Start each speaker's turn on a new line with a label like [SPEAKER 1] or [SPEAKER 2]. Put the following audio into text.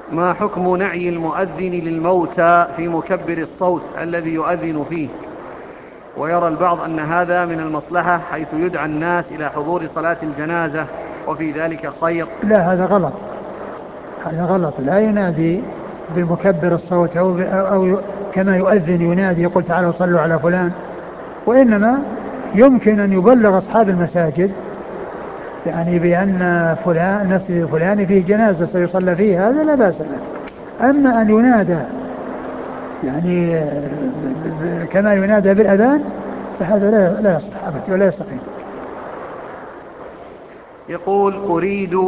[SPEAKER 1] ما حكم نعي المؤذن للموتى في مكبر الصوت الذي يؤذن فيه؟ ويرى البعض أن هذا من المصلحة حيث يدعى الناس إلى حضور صلاة الجنازة وفي ذلك خير.
[SPEAKER 2] لا، هذا غلط. هذا غلط. لا ينادي بمكبر الصوت أو كما يؤذن ينادي يقول تعالوا صلوا على فلان. وإنما يمكن أن يبلغ أصحاب المساجد يعني بأن فلان مسجد فلان فيه جنازة سيصلى فيه، هذا لا بأس به. أما أن ينادى يعني كما ينادى بالأذان فهذا لا يصح أبدا ولا يستقيم.
[SPEAKER 1] يقول: أريد